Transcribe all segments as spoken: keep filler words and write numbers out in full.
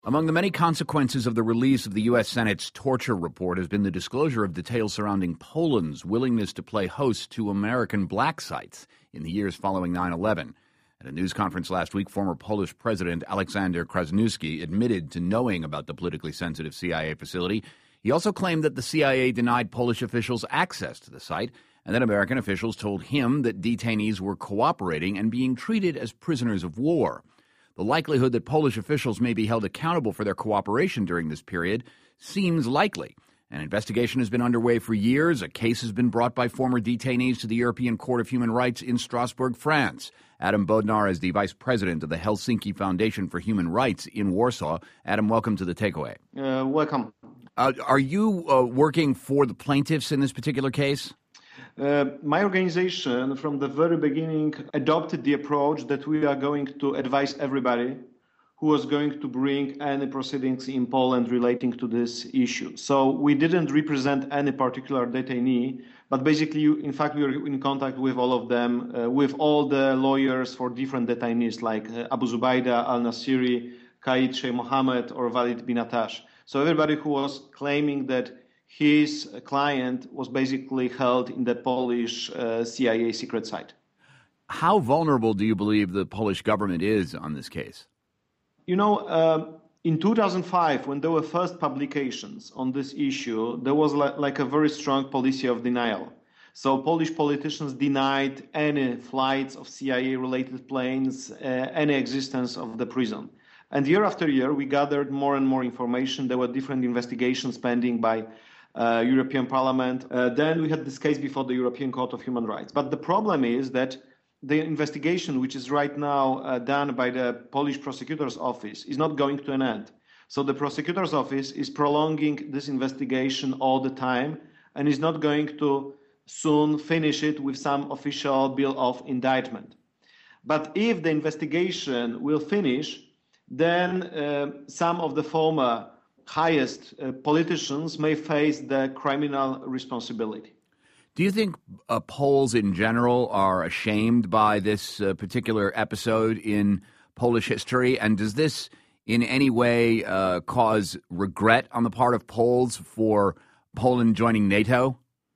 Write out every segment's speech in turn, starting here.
Among the many consequences of the release of the U S. Senate's torture report has been the disclosure of details surrounding Poland's willingness to play host to American black sites in the years following nine eleven. At a news conference last week, former Polish President Aleksander Kwasniewski admitted to knowing about the politically sensitive C I A facility. He also claimed that the C I A denied Polish officials access to the site and that American officials told him that detainees were cooperating and being treated as prisoners of war. The likelihood that Polish officials may be held accountable for their cooperation during this period seems likely. An investigation has been underway for years. A case has been brought by former detainees to the European Court of Human Rights in Strasbourg, France. Adam Bodnar is the vice president of the Helsinki Foundation for Human Rights in Warsaw. Adam, welcome to The Takeaway. Uh, welcome. Uh, are you uh, working for the plaintiffs in this particular case? Uh, my organization, from the very beginning, adopted the approach that we are going to advise everybody who was going to bring any proceedings in Poland relating to this issue. So we didn't represent any particular detainee, but basically, in fact, we were in contact with all of them, uh, with all the lawyers for different detainees like uh, Abu Zubaydah, al-Nasiri, Khalid Sheikh Mohammed, or Walid bin Attash. So everybody who was claiming that his client was basically held in the Polish uh, C I A secret site. How vulnerable do you believe the Polish government is on this case? You know, uh, in two thousand five, when there were first publications on this issue, there was like, like a very strong policy of denial. So Polish politicians denied any flights of C I A-related planes, uh, any existence of the prison. And year after year, we gathered more and more information. There were different investigations pending by Uh, European Parliament. Uh, then we had this case before the European Court of Human Rights. But the problem is that the investigation, which is right now uh, done by the Polish prosecutor's office, is not going to an end. So the prosecutor's office is prolonging this investigation all the time and is not going to soon finish it with some official bill of indictment. But if the investigation will finish, then uh, some of the former highest uh, politicians may face the criminal responsibility. Do you think uh, Poles in general are ashamed by this uh, particular episode in Polish history? And does this in any way uh, cause regret on the part of Poles for Poland joining NATO?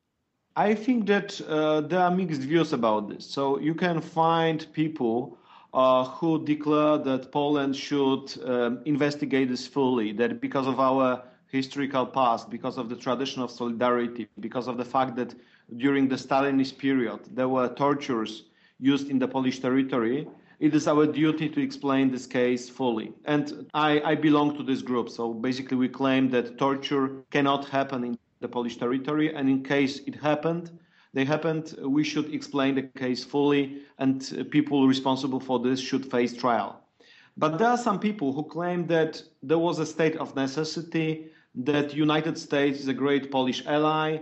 I think that uh, there are mixed views about this. So you can find people Uh, who declare that Poland should um, investigate this fully, that because of our historical past, because of the tradition of solidarity, because of the fact that during the Stalinist period there were tortures used in the Polish territory, it is our duty to explain this case fully. And I, I belong to this group, so basically we claim that torture cannot happen in the Polish territory, and in case it happened, They happened, we should explain the case fully, and people responsible for this should face trial. But there are some people who claim that there was a state of necessity, that United States is a great Polish ally,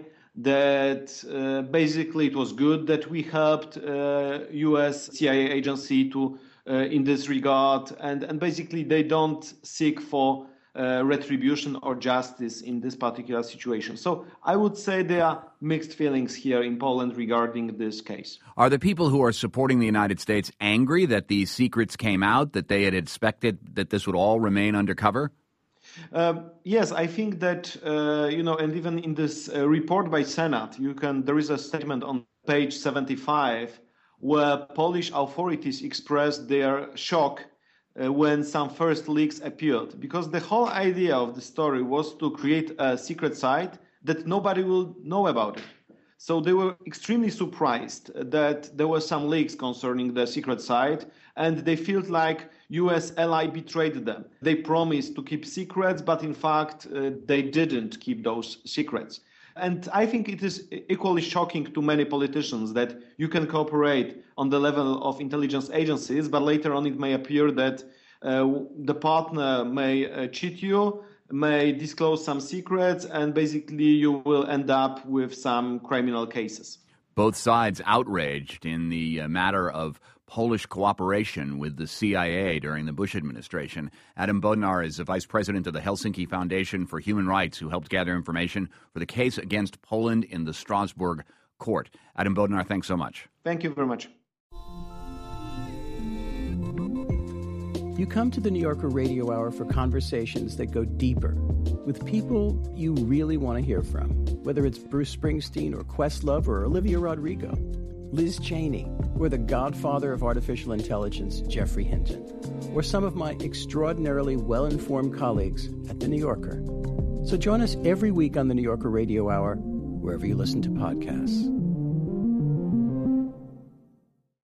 that uh, basically it was good that we helped uh, U S C I A agency to uh, in this regard, and, and basically they don't seek for Uh, retribution or justice in this particular situation. So I would say there are mixed feelings here in Poland regarding this case. Are the people who are supporting the United States angry that these secrets came out, that they had expected that this would all remain undercover? Uh, yes, I think that, uh, you know, and even in this uh, report by Senate, you can, there is a statement on page seventy-five where Polish authorities expressed their shock Uh, when some first leaks appeared, because the whole idea of the story was to create a secret site that nobody will know about it. So they were extremely surprised that there were some leaks concerning the secret site, and they felt like U S ally betrayed them. They promised to keep secrets, but in fact, uh, they didn't keep those secrets. And I think it is equally shocking to many politicians that you can cooperate on the level of intelligence agencies, but later on it may appear that uh, the partner may uh, cheat you, may disclose some secrets, and basically you will end up with some criminal cases. Both sides outraged in the uh, matter of Polish cooperation with the C I A during the Bush administration. Adam Bodnar is the vice president of the Helsinki Foundation for Human Rights, who helped gather information for the case against Poland in the Strasbourg court. Adam Bodnar, thanks so much. Thank you very much. You come to the New Yorker Radio Hour for conversations that go deeper with people you really want to hear from, whether it's Bruce Springsteen or Questlove or Olivia Rodrigo, Liz Cheney, or the godfather of artificial intelligence, Geoffrey Hinton, or some of my extraordinarily well-informed colleagues at The New Yorker. So join us every week on the New Yorker Radio Hour, wherever you listen to podcasts.